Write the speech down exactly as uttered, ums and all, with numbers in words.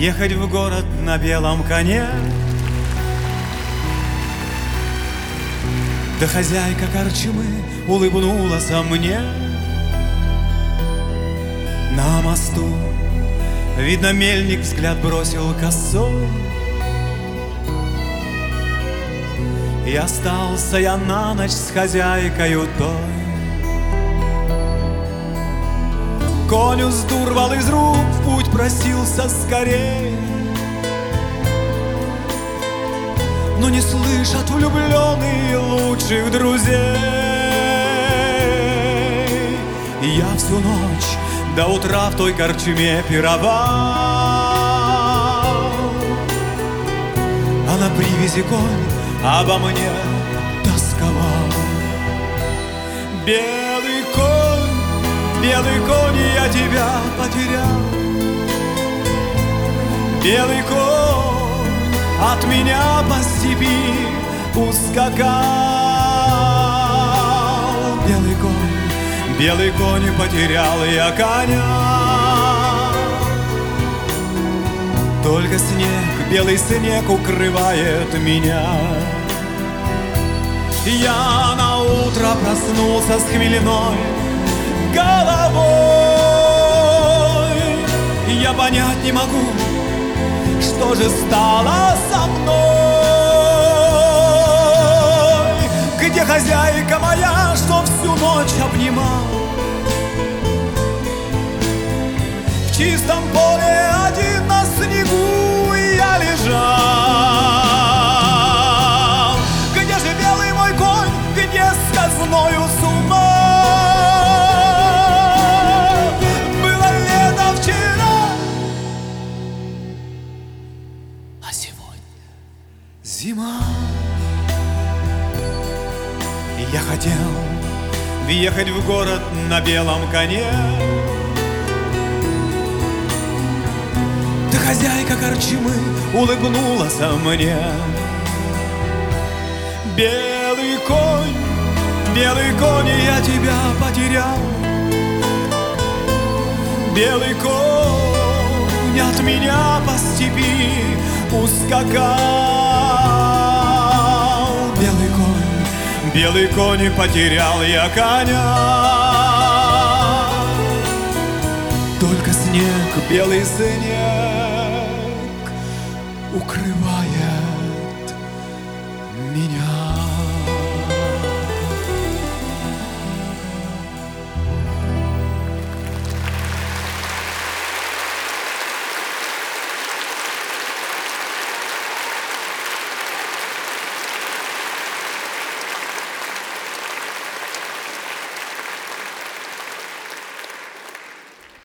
Ехать в город на белом коне. Да хозяйка корчмы улыбнулась мне. На мосту, видно, мельник взгляд бросил косой. И остался я на ночь с хозяйкою той. Конь уздурвал из рук, в путь просился скорей. Но не слышат влюбленные лучших друзей. И я всю ночь до утра в той корчме пировал, а на привязи конь обо мне тосковал. Белый конь, белый конь, я тебя потерял. Белый конь от меня по степи ускакал. Белый конь, белый конь, потерял я коня. Только снег, белый снег укрывает меня. Я на утро проснулся с хмельной головой. Я понять не могу, что же стало со мной. Где хозяйка моя, что всю ночь обнимал? В чистом поле один на снегу я лежал. Где же белый мой конь, где сказною сумма? Было лето вчера, а сегодня зима. Я хотел въехать в город на белом коне. Да хозяйка корчмы улыбнулась мне. Белый конь, белый конь, я тебя потерял. Белый конь от меня по степи ускакал. Белый конь, белый конь, потерял я коня. Только снег, белый снег укрывает